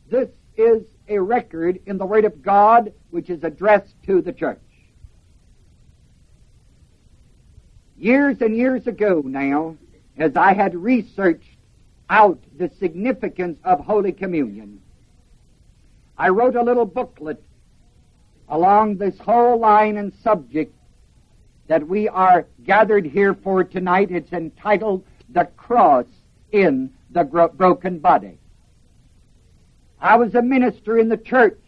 This is a record in the Word of God which is addressed to the church. Years and years ago now, as I had researched out the significance of Holy Communion, I wrote a little booklet along this whole line and subject that we are gathered here for tonight. It's entitled The Cross in the Broken Body. I was a minister in the church.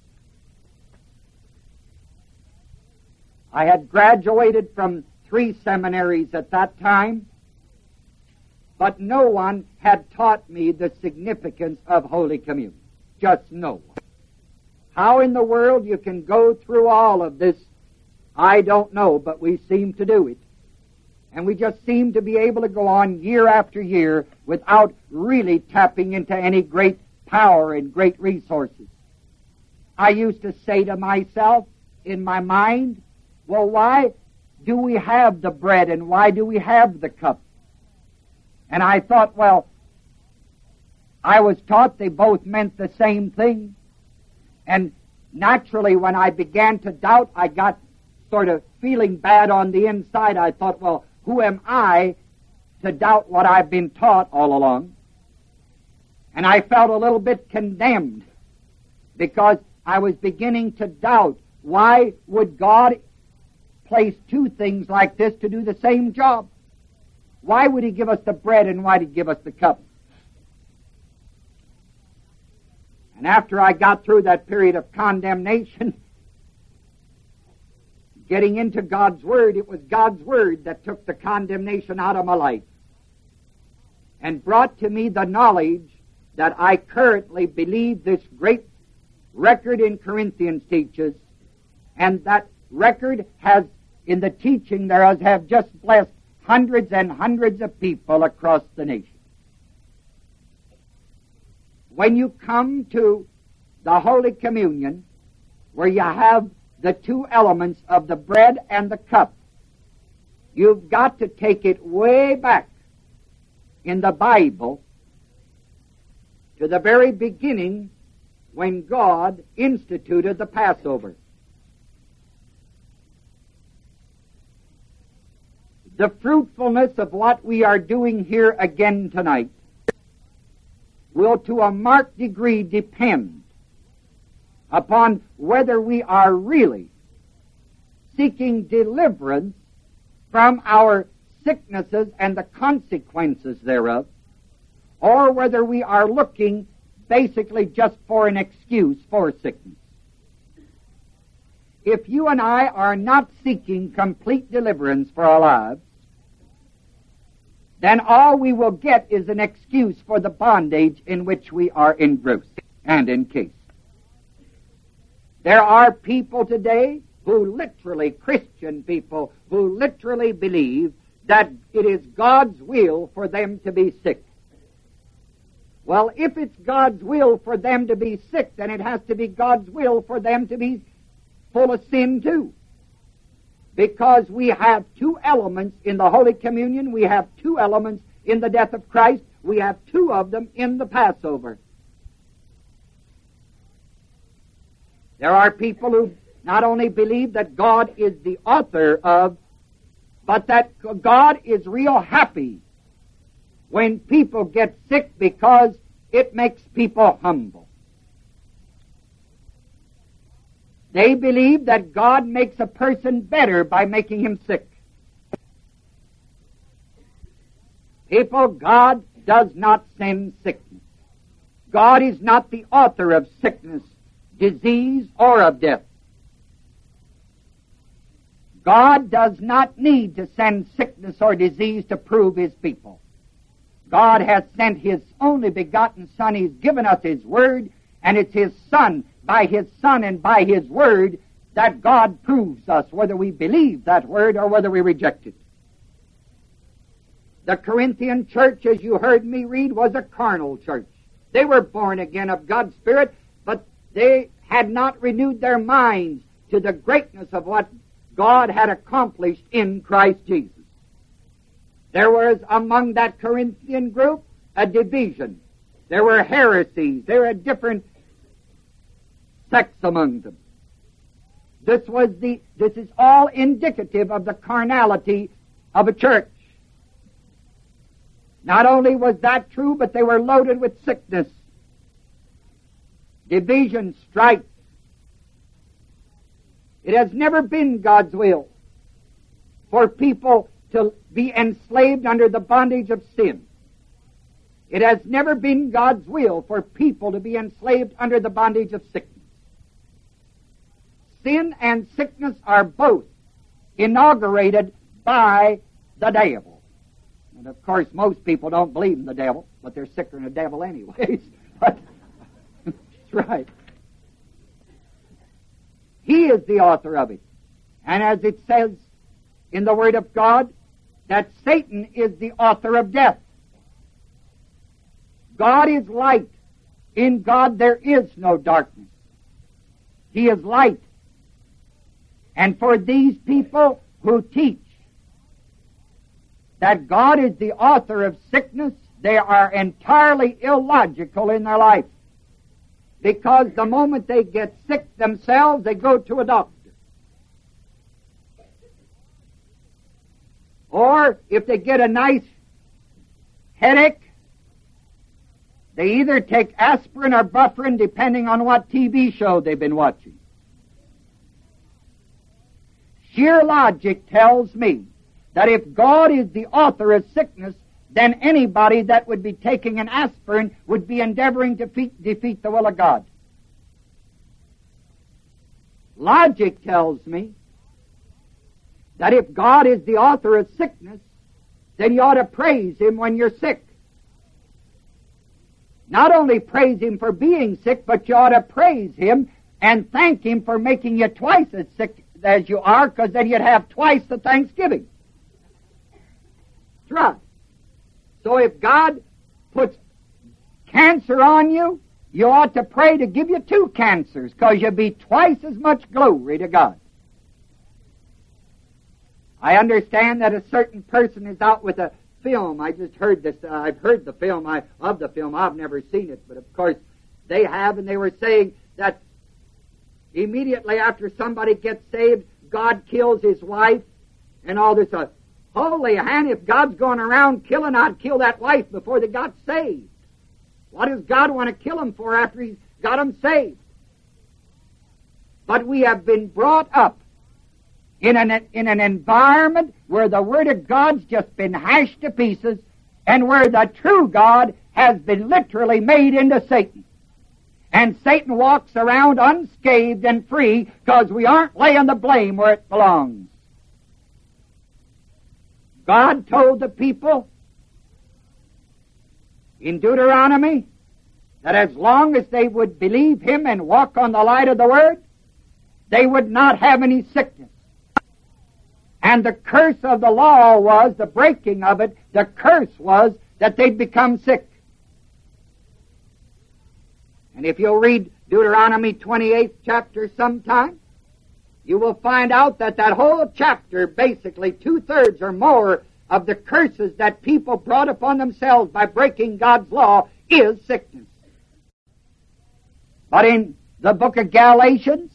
I had graduated from 3 seminaries at that time, but no one had taught me the significance of Holy Communion. Just no one. How in the world you can go through all of this, I don't know, but we seem to do it. And we just seem to be able to go on year after year without really tapping into any great power and great resources. I used to say to myself in my mind, well, why do we have the bread and why do we have the cup? And I thought, well, I was taught they both meant the same thing. And naturally, when I began to doubt, I got sort of feeling bad on the inside. I thought, well, who am I to doubt what I've been taught all along? And I felt a little bit condemned because I was beginning to doubt, why would God place 2 things like this to do the same job? Why would He give us the bread and why did He give us the cup? And after I got through that period of condemnation, getting into God's Word, it was God's Word that took the condemnation out of my life and brought to me the knowledge that I currently believe this great record in Corinthians teaches, and that record has, in the teaching thereof, have just blessed hundreds and hundreds of people across the nation. When you come to the Holy Communion, where you have the 2 elements of the bread and the cup, you've got to take it way back in the Bible to the very beginning when God instituted the Passover. The fruitfulness of what we are doing here again tonight will to a marked degree depend upon whether we are really seeking deliverance from our sicknesses and the consequences thereof, or whether we are looking basically just for an excuse for sickness. If you and I are not seeking complete deliverance for our lives, then all we will get is an excuse for the bondage in which we are engrossed and encased. There are people today who literally, Christian people, who literally believe that it is God's will for them to be sick. Well, if it's God's will for them to be sick, then it has to be God's will for them to be full of sin too. Because we have 2 elements in the Holy Communion, we have 2 elements in the death of Christ, we have 2 of them in the Passover. There are people who not only believe that God is the author of, but that God is real happy when people get sick because it makes people humble. They believe that God makes a person better by making him sick. People, God does not send sickness. God is not the author of sickness, disease, or of death. God does not need to send sickness or disease to prove His people. God has sent His only begotten Son. He's given us His Word, and it's His Son, by His Son and by His Word, that God proves us whether we believe that Word or whether we reject it. The Corinthian church, as you heard me read, was a carnal church. They were born again of God's Spirit, but they had not renewed their minds to the greatness of what God had accomplished in Christ Jesus. There was among that Corinthian group a division. There were heresies. There were different sex among them. This is all indicative of the carnality of a church. Not only was that true, but they were loaded with sickness, division, strife. It has never been God's will for people to be enslaved under the bondage of sin. It has never been God's will for people to be enslaved under the bondage of sickness. Sin and sickness are both inaugurated by the devil. And of course, most people don't believe in the devil, but they're sicker than the devil anyways. But that's right. He is the author of it. And as it says in the Word of God, that Satan is the author of death. God is light. In God there is no darkness. He is light. And for these people who teach that God is the author of sickness, they are entirely illogical in their life. Because the moment they get sick themselves, they go to a doctor. Or if they get a nice headache, they either take aspirin or Bufferin, depending on what TV show they've been watching. Sheer logic tells me that if God is the author of sickness, then anybody that would be taking an aspirin would be endeavoring to defeat the will of God. Logic tells me that if God is the author of sickness, then you ought to praise Him when you're sick. Not only praise Him for being sick, but you ought to praise Him and thank Him for making you twice as sick as you are, because then you'd have twice the thanksgiving. That's right. So if God puts cancer on you, you ought to pray to give you 2 cancers, because you'll be twice as much glory to God. I understand that a certain person is out with a film. I just heard this. I've heard the film. Of the film. I've never seen it, but of course they have, and they were saying that immediately after somebody gets saved, God kills his wife and all this. Holy hand, if God's going around killing, I'd kill that wife before they got saved. What does God want to kill them for after He's got them saved? But we have been brought up in an environment where the Word of God's just been hashed to pieces, and where the true God has been literally made into Satan. And Satan walks around unscathed and free, because we aren't laying the blame where it belongs. God told the people in Deuteronomy that as long as they would believe Him and walk on the light of the Word, they would not have any sickness. And the curse of the law was, the breaking of it, the curse was that they'd become sick. And if you'll read Deuteronomy 28th chapter sometime, you will find out that whole chapter, basically 2/3 or more of the curses that people brought upon themselves by breaking God's law is sickness. But in the book of Galatians,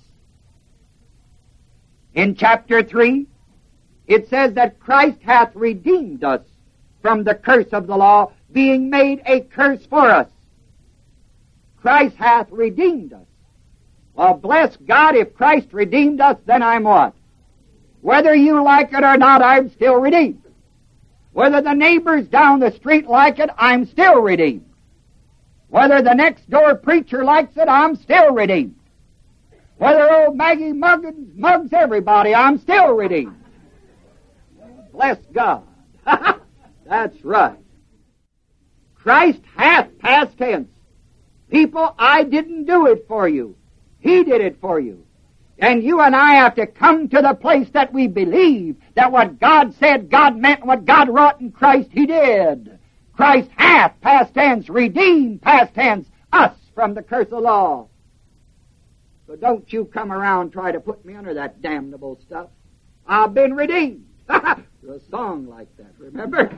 in chapter 3, it says that Christ hath redeemed us from the curse of the law, being made a curse for us. Christ hath redeemed us. Well, bless God, if Christ redeemed us, then I'm what? Whether you like it or not, I'm still redeemed. Whether the neighbors down the street like it, I'm still redeemed. Whether the next door preacher likes it, I'm still redeemed. Whether old Maggie mugs everybody, I'm still redeemed. Bless God. That's right. Christ hath, past tense. People, I didn't do it for you. He did it for you. And you and I have to come to the place that we believe that what God said, God meant, and what God wrought in Christ, He did. Christ hath, past tense, redeemed, past tense, us from the curse of law. So don't you come around and try to put me under that damnable stuff. I've been redeemed. There's a song like that, remember?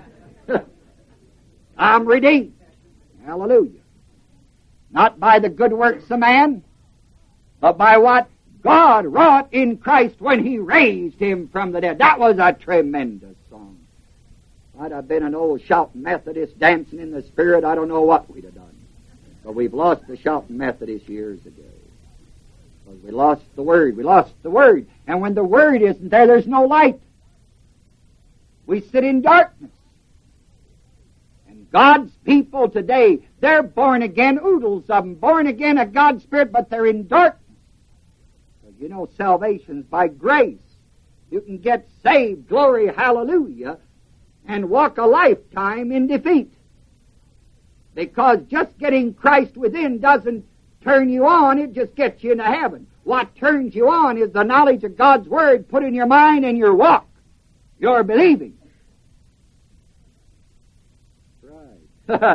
I'm redeemed. Hallelujah. Not by the good works of man, but by what God wrought in Christ when He raised Him from the dead. That was a tremendous song. If I'd have been an old shouting Methodist dancing in the Spirit, I don't know what we'd have done. But we've lost the shouting Methodist years ago. Because we lost the Word. We lost the Word. And when the Word isn't there, there's no light. We sit in darkness. And God's people today, they're born again, oodles of them, born again of God's Spirit, but they're in darkness. You know, salvation's by grace. You can get saved, glory, hallelujah, and walk a lifetime in defeat. Because just getting Christ within doesn't turn you on, it just gets you into heaven. What turns you on is the knowledge of God's Word put in your mind and your walk. Your believing. Right.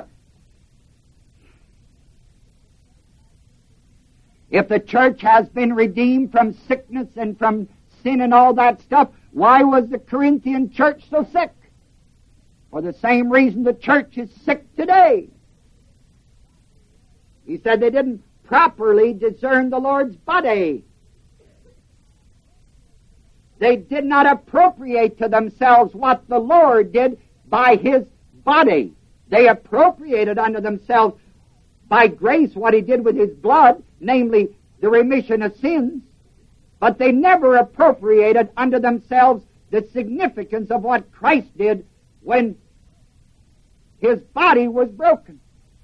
If the church has been redeemed from sickness and from sin and all that stuff, why was the Corinthian church so sick? For the same reason the church is sick today. He said they didn't properly discern the Lord's body. They did not appropriate to themselves what the Lord did by His body. They appropriated unto themselves by grace what He did with His blood, namely the remission of sins, but they never appropriated unto themselves the significance of what Christ did when His body was broken.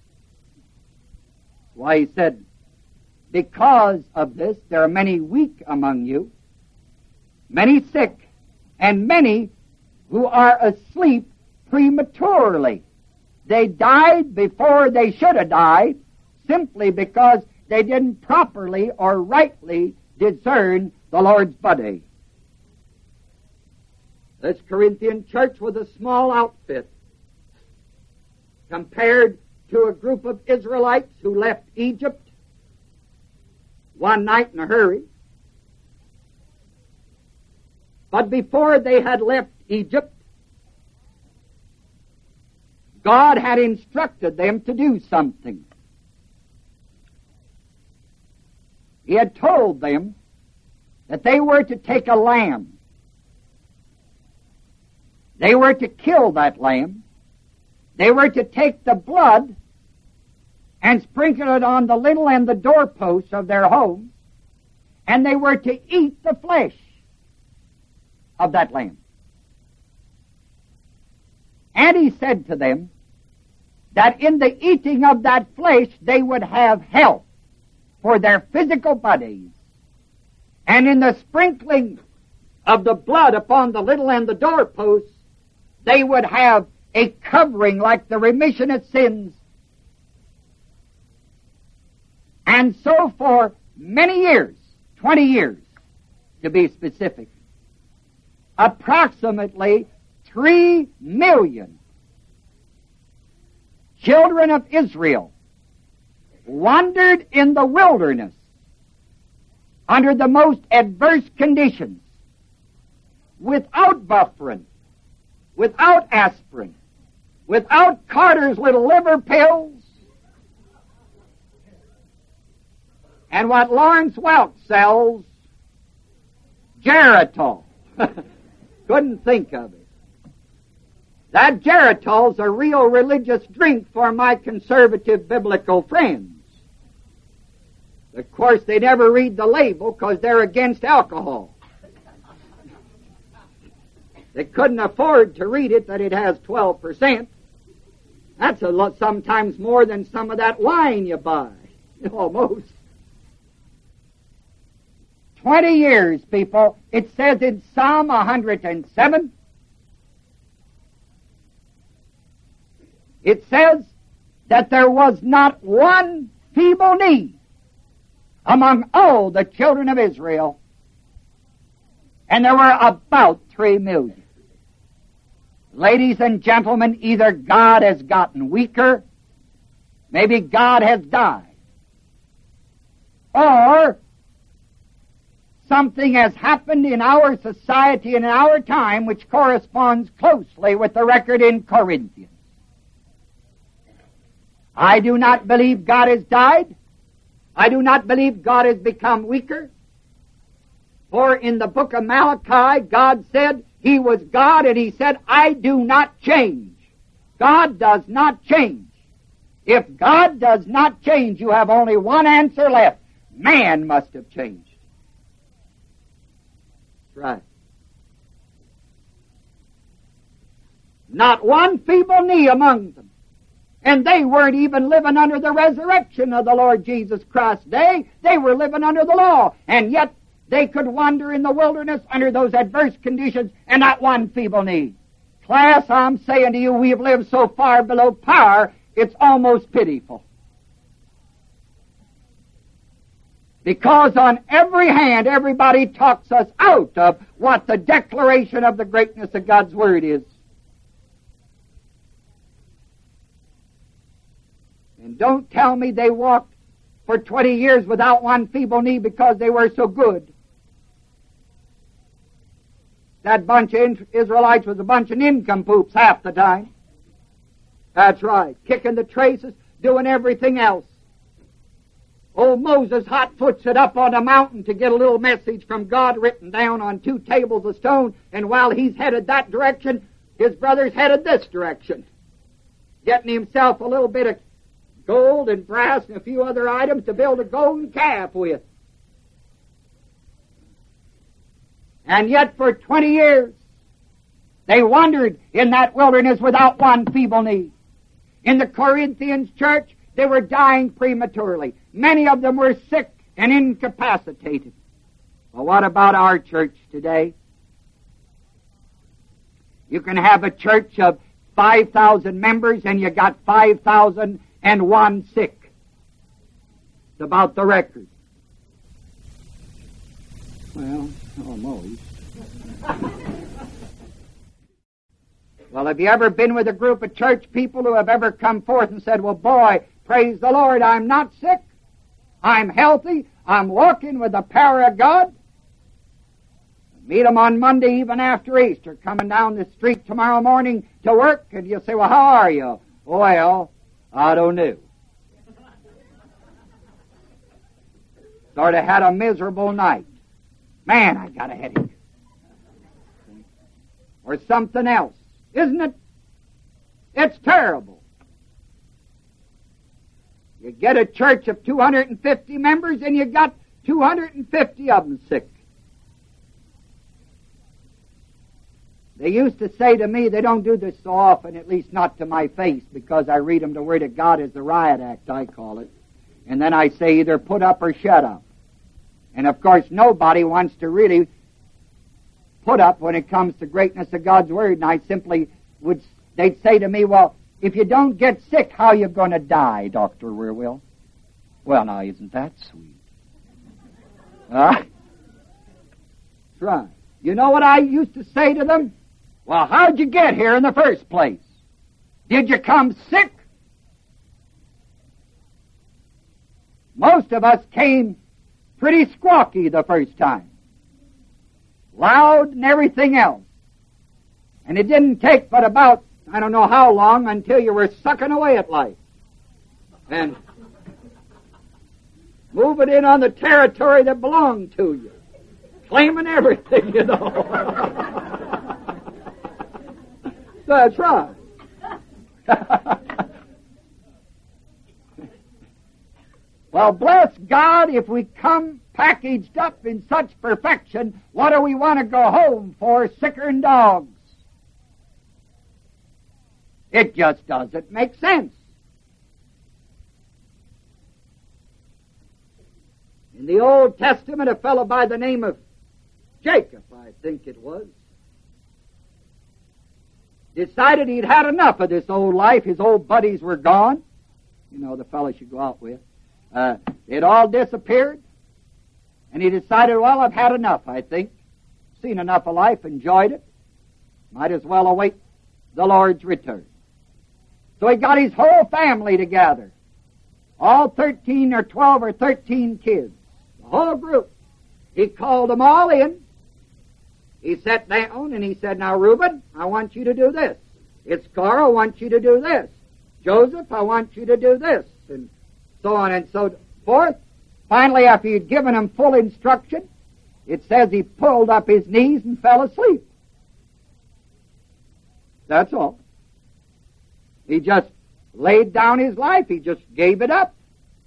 Why, He said, because of this there are many weak among you, many sick, and many who are asleep prematurely. They died before they should have died, simply because they didn't properly or rightly discern the Lord's body. This Corinthian church was a small outfit compared to a group of Israelites who left Egypt one night in a hurry. But before they had left Egypt, God had instructed them to do something. He had told them that they were to take a lamb. They were to kill that lamb. They were to take the blood and sprinkle it on the lintel and the doorposts of their homes, and they were to eat the flesh of that lamb. And He said to them that in the eating of that flesh they would have health for their physical bodies. And in the sprinkling of the blood upon the lintel and the doorposts, they would have a covering like the remission of sins. And so for many years, 20 years to be specific, approximately 3 million children of Israel wandered in the wilderness under the most adverse conditions, without buffering, without aspirin, without Carter's little liver pills, and what Lawrence Welk sells, Geritol. Couldn't think of it. That Geritol's a real religious drink for my conservative biblical friends. Of course, they never read the label because they're against alcohol. They couldn't afford to read it that it has 12%. That's a lot, sometimes more than some of that wine you buy. Almost. 20 years, people. It says in Psalm 107, it says that there was not one feeble knee among all the children of Israel, and there were about 3 million. Ladies and gentlemen, either God has gotten weaker, maybe God has died, or something has happened in our society and in our time which corresponds closely with the record in Corinthians. I do not believe God has died. I do not believe God has become weaker. For in the book of Malachi, God said He was God, and He said, I do not change. God does not change. If God does not change, you have only one answer left. Man must have changed. That's right. Not one feeble knee among them. And they weren't even living under the resurrection of the Lord Jesus Christ's day. They were living under the law. And yet they could wander in the wilderness under those adverse conditions and not one feeble knee. Class, I'm saying to you, we have lived so far below par, it's almost pitiful. Because on every hand, everybody talks us out of what the declaration of the greatness of God's Word is. And don't tell me they walked for 20 years without one feeble knee because they were so good. That bunch of Israelites was a bunch of nincompoops half the time. That's right. Kicking the traces, doing everything else. Old Moses hot-foots it up on a mountain to get a little message from God written down on 2 tables of stone, and while he's headed that direction, his brother's headed this direction, getting himself a little bit of gold and brass and a few other items to build a golden calf with. And yet for 20 years, they wandered in that wilderness without one feeble knee. In the Corinthians church, they were dying prematurely. Many of them were sick and incapacitated. Well, what about our church today? You can have a church of 5,000 members and you got 5,001 sick. It's about the record. Well, almost. Well, have you ever been with a group of church people who have ever come forth and said, well, boy, praise the Lord, I'm not sick, I'm healthy, I'm walking with the power of God? Meet them on Monday, even after Easter, coming down the street tomorrow morning to work, and you say, well, how are you? Well, I don't know. Sort of had a miserable night. Man, I got a headache. Or something else. Isn't it? It's terrible. You get a church of 250 members and you got 250 of them sick. They used to say to me, they don't do this so often, at least not to my face, because I read them the Word of God as the riot act, I call it. And then I say either put up or shut up. And of course nobody wants to really put up when it comes to greatness of God's Word, and I simply they'd say to me, well, if you don't get sick, how are you going to die, Dr. Wierwille? Well, now, isn't that sweet? That's right. You know what I used to say to them? Well, how'd you get here in the first place? Did you come sick? Most of us came pretty squawky the first time. Loud and everything else. And it didn't take but about, I don't know how long, until you were sucking away at life. And moving in on the territory that belonged to you. Claiming everything, you know. That's right. Well, bless God, if we come packaged up in such perfection, what do we want to go home for, sicker than dogs? It just doesn't make sense. In the Old Testament, a fellow by the name of Jacob, I think it was, decided he'd had enough of this old life. His old buddies were gone. You know, the fellows you go out with. It all disappeared. And he decided, well, I've had enough, I think. Seen enough of life, enjoyed it. Might as well await the Lord's return. So he got his whole family together. All 13 or 12 or 13 kids. The whole group. He called them all in. He sat down and he said, now, Reuben, I want you to do this. Iskar, I want you to do this. Joseph, I want you to do this. And so on and so forth. Finally, after he'd given him full instruction, it says he pulled up his knees and fell asleep. That's all. He just laid down his life. He just gave it up.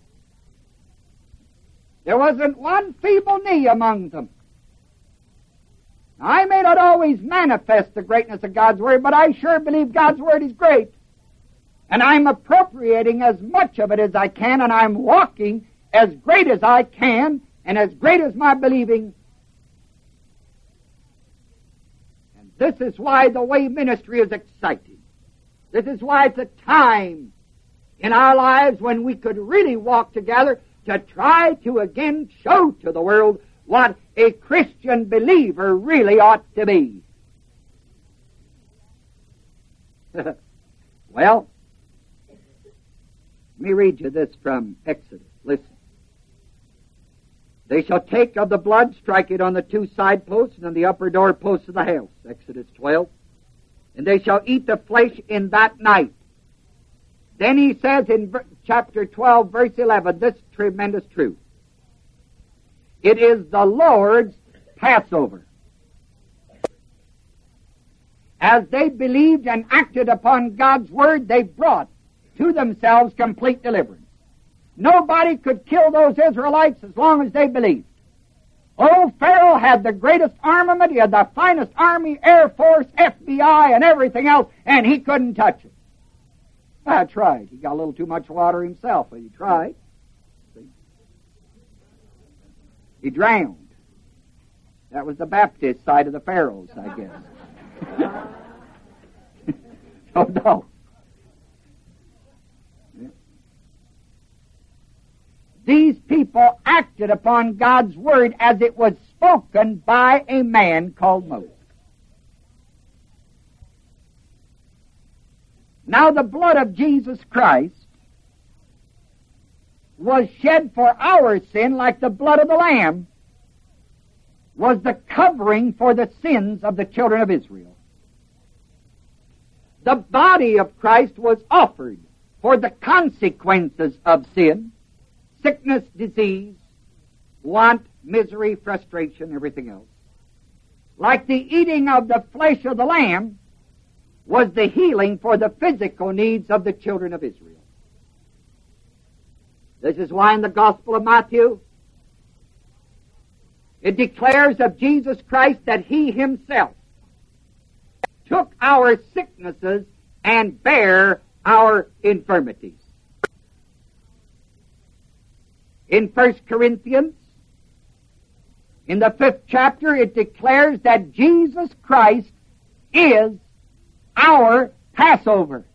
There wasn't one feeble knee among them. Now, I may not always manifest the greatness of God's Word, but I sure believe God's Word is great. And I'm appropriating as much of it as I can, and I'm walking as great as I can, and as great as my believing. And this is why the way ministry is exciting. This is why it's a time in our lives when we could really walk together to try to again show to the world what a Christian believer really ought to be. Well, let me read you this from Exodus. Listen. They shall take of the blood, strike it on the two side posts and on the upper door posts of the house. Exodus 12. And they shall eat the flesh in that night. Then he says in chapter 12, verse 11, this tremendous truth. It is the Lord's Passover. As they believed and acted upon God's word, they brought to themselves complete deliverance. Nobody could kill those Israelites as long as they believed. Old Pharaoh had the greatest armament. He had the finest army, Air Force, FBI, and everything else, and he couldn't touch it. That's right. He got a little too much water himself, but he tried. See? He drowned. That was the Baptist side of the Pharaohs, I guess. Oh, no. These people acted upon God's word as it was spoken by a man called Moses. Now the blood of Jesus Christ was shed for our sin like the blood of the Lamb was the covering for the sins of the children of Israel. The body of Christ was offered for the consequences of sin. Sickness, disease, want, misery, frustration, everything else. Like the eating of the flesh of the lamb was the healing for the physical needs of the children of Israel. This is why in the Gospel of Matthew, it declares of Jesus Christ that He Himself took our sicknesses and bare our infirmities. In 1 Corinthians, in the 5th chapter, it declares that Jesus Christ is our Passover.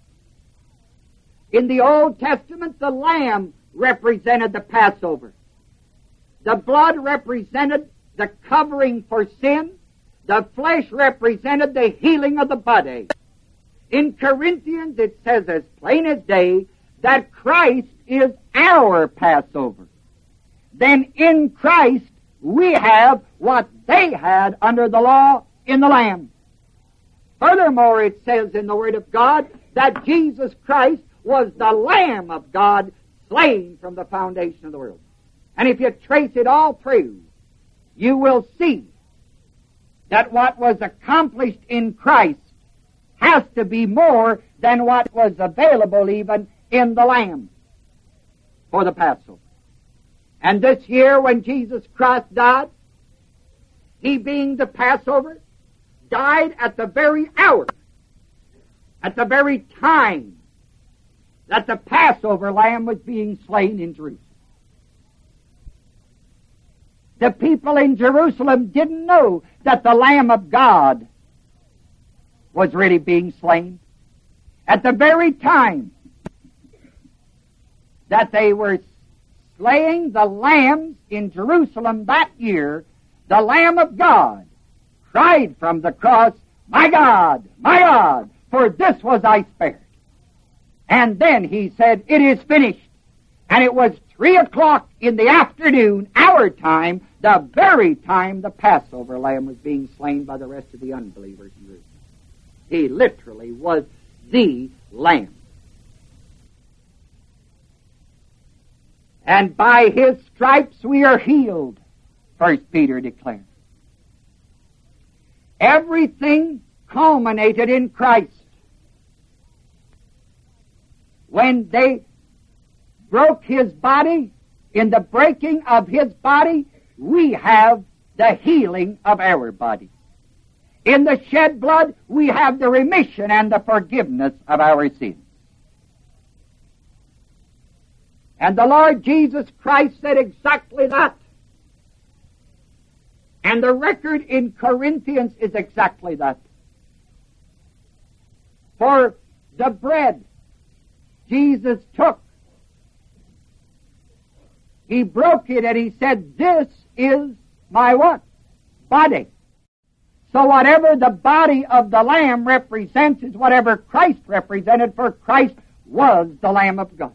In the Old Testament, the lamb represented the Passover. The blood represented the covering for sin. The flesh represented the healing of the body. In Corinthians, it says as plain as day that Christ is our Passover. Then in Christ we have what they had under the law in the Lamb. Furthermore, it says in the Word of God that Jesus Christ was the Lamb of God slain from the foundation of the world. And if you trace it all through, you will see that what was accomplished in Christ has to be more than what was available even in the Lamb for the Passover. And this year when Jesus Christ died, He being the Passover, died at the very hour, at the very time that the Passover lamb was being slain in Jerusalem. The people in Jerusalem didn't know that the Lamb of God was really being slain. At the very time that they were slaying the lambs in Jerusalem that year, the Lamb of God cried from the cross, my God, for this was I spared. And then He said, it is finished. And it was 3 o'clock in the afternoon, our time, the very time the Passover lamb was being slain by the rest of the unbelievers in Jerusalem. He literally was the Lamb. And by His stripes we are healed, 1 Peter declares. Everything culminated in Christ. When they broke His body, in the breaking of His body, we have the healing of our body. In the shed blood, we have the remission and the forgiveness of our sins. And the Lord Jesus Christ said exactly that. And the record in Corinthians is exactly that. For the bread Jesus took, He broke it and He said, "This is my" what? Body. So whatever the body of the Lamb represents is whatever Christ represented, for Christ was the Lamb of God.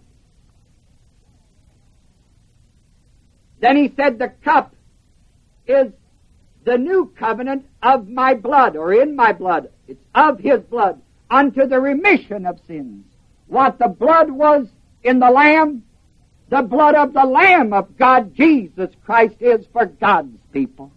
Then He said, "The cup is the new covenant of my blood," or in my blood. It's of His blood, unto the remission of sins. What the blood was in the Lamb, the blood of the Lamb of God, Jesus Christ, is for God's people.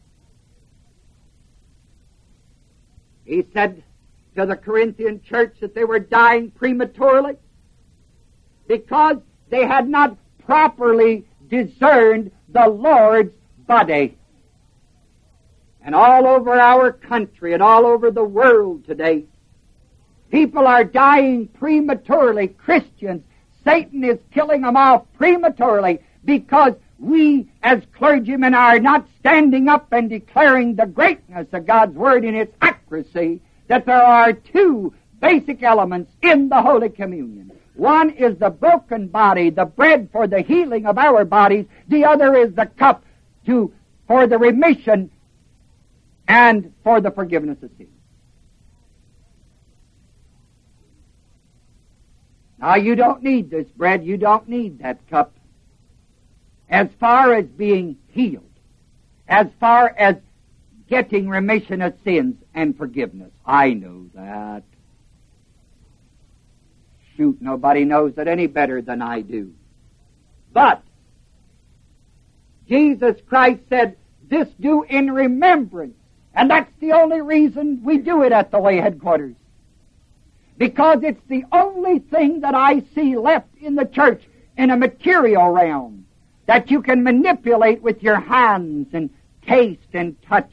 He said to the Corinthian church that they were dying prematurely because they had not properly discerned the Lord's body. And all over our country and all over the world today, people are dying prematurely. Christians, Satan is killing them off prematurely because we as clergymen are not standing up and declaring the greatness of God's Word in its accuracy, that there are two basic elements in the Holy Communion. One is the broken body, the bread for the healing of our bodies. The other is the cup for the remission and for the forgiveness of sins. Now, you don't need this bread. You don't need that cup. As far as being healed, as far as getting remission of sins and forgiveness, I know that. Shoot, nobody knows it any better than I do. But Jesus Christ said, "This do in remembrance." And that's the only reason we do it at the way headquarters. Because it's the only thing that I see left in the church in a material realm that you can manipulate with your hands and taste and touch.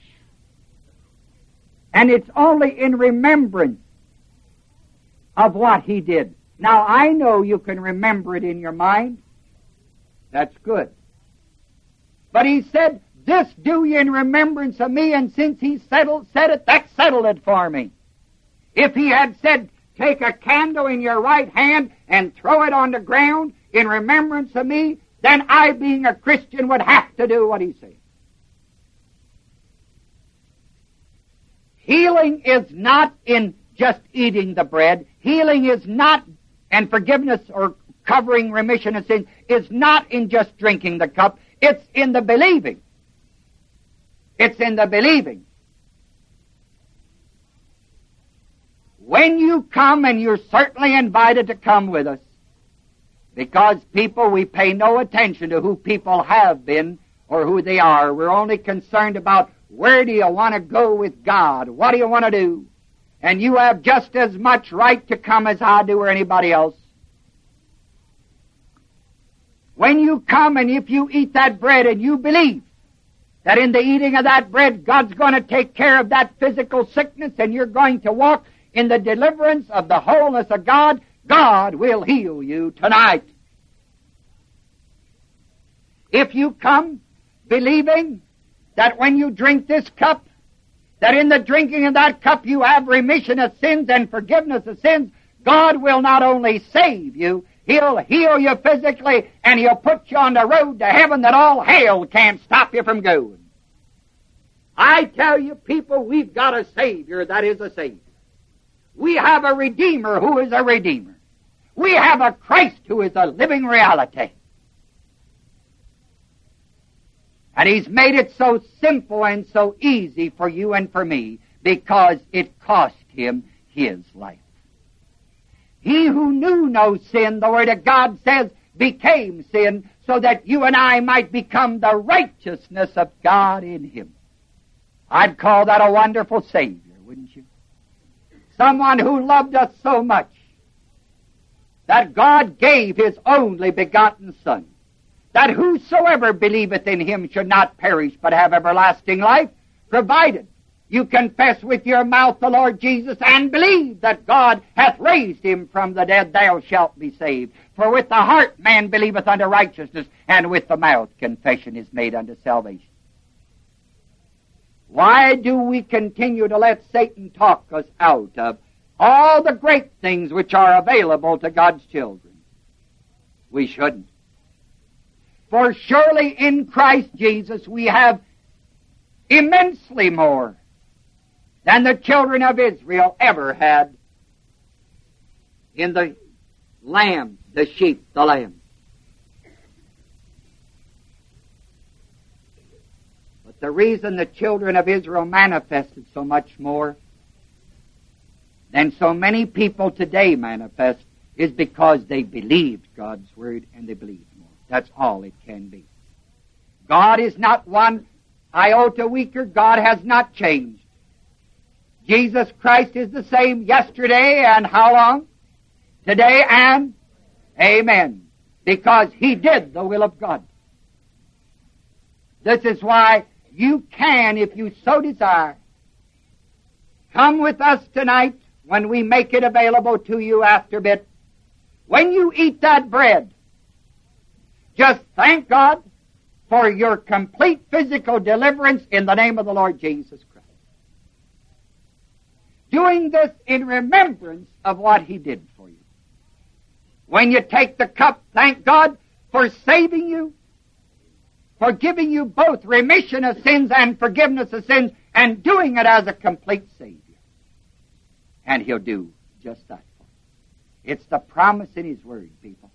And it's only in remembrance of what He did. Now, I know you can remember it in your mind. That's good. But He said, "This do ye in remembrance of me," and since He said it, that settled it for me. If He had said, "Take a candle in your right hand and throw it on the ground in remembrance of me," then I, being a Christian, would have to do what He said. Healing is not in just eating the bread. Healing is not, and forgiveness or covering remission of sins is not in just drinking the cup. It's in the believing. It's in the believing. When you come, and you're certainly invited to come with us, because people, we pay no attention to who people have been or who they are. We're only concerned about where do you want to go with God? What do you want to do? And you have just as much right to come as I do or anybody else. When you come and if you eat that bread and you believe that in the eating of that bread God's going to take care of that physical sickness and you're going to walk in the deliverance of the wholeness of God, God will heal you tonight. If you come believing that when you drink this cup, that in the drinking of that cup you have remission of sins and forgiveness of sins, God will not only save you, He'll heal you physically, and He'll put you on the road to heaven that all hell can't stop you from going. I tell you, people, we've got a Savior that is a Savior. We have a Redeemer who is a Redeemer. We have a Christ who is a living reality. And He's made it so simple and so easy for you and for me because it cost Him His life. He who knew no sin, the Word of God says, became sin so that you and I might become the righteousness of God in Him. I'd call that a wonderful Savior, wouldn't you? Someone who loved us so much that God gave His only begotten Son, that whosoever believeth in Him should not perish but have everlasting life, provided you confess with your mouth the Lord Jesus and believe that God hath raised Him from the dead, thou shalt be saved. For with the heart man believeth unto righteousness, and with the mouth confession is made unto salvation. Why do we continue to let Satan talk us out of all the great things which are available to God's children? We shouldn't. For surely in Christ Jesus we have immensely more than the children of Israel ever had in the lamb, the sheep, the lamb. But the reason the children of Israel manifested so much more than so many people today manifest is because they believed God's Word and they believed more. That's all it can be. God is not one iota weaker. God has not changed. Jesus Christ is the same yesterday and how long? Today and amen. Because He did the will of God. This is why you can, if you so desire, come with us tonight when we make it available to you after a bit. When you eat that bread, just thank God for your complete physical deliverance in the name of the Lord Jesus Christ. Doing this in remembrance of what He did for you. When you take the cup, thank God for saving you, for giving you both remission of sins and forgiveness of sins, and doing it as a complete Savior. And He'll do just that for you. It's the promise in His Word, people.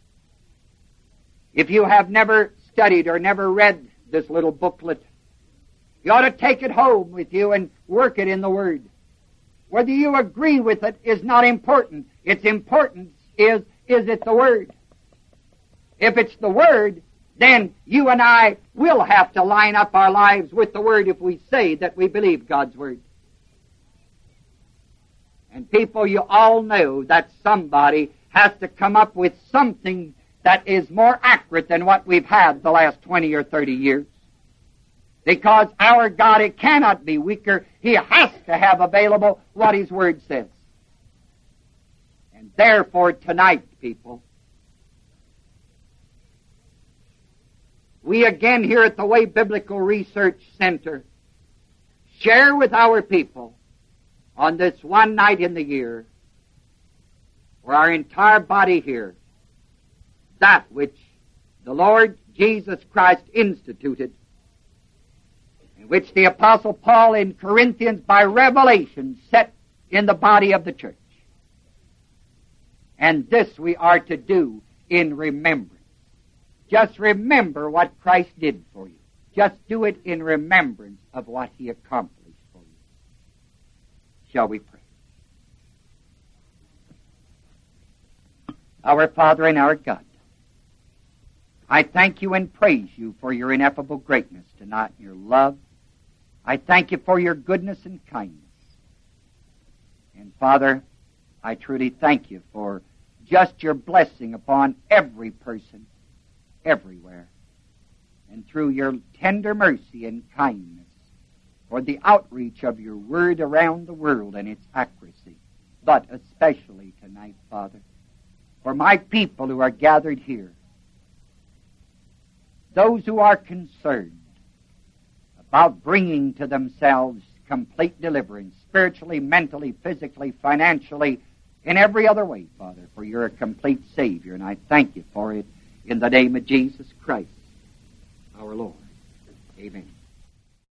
If you have never studied or never read this little booklet, you ought to take it home with you and work it in the Word. Whether you agree with it is not important. Its importance is it the Word? If it's the Word, then you and I will have to line up our lives with the Word if we say that we believe God's Word. And people, you all know that somebody has to come up with something that is more accurate than what we've had the last 20 or 30 years. Because our God, it cannot be weaker. He has to have available what His Word says. And therefore tonight, people, we again here at the Way Biblical Research Center share with our people on this one night in the year for our entire body here that which the Lord Jesus Christ instituted, in which the Apostle Paul in Corinthians by revelation set in the body of the church. And this we are to do in remembrance. Just remember what Christ did for you. Just do it in remembrance of what He accomplished for you. Shall we pray? Our Father and our God, I thank You and praise You for Your ineffable greatness tonight, Your love. I thank You for Your goodness and kindness. And Father, I truly thank You for just Your blessing upon every person, everywhere, and through Your tender mercy and kindness for the outreach of Your Word around the world and its accuracy, but especially tonight, Father, for my people who are gathered here, those who are concerned about bringing to themselves complete deliverance, spiritually, mentally, physically, financially, in every other way, Father, for You're a complete Savior, and I thank You for it in the name of Jesus Christ, our Lord. Amen.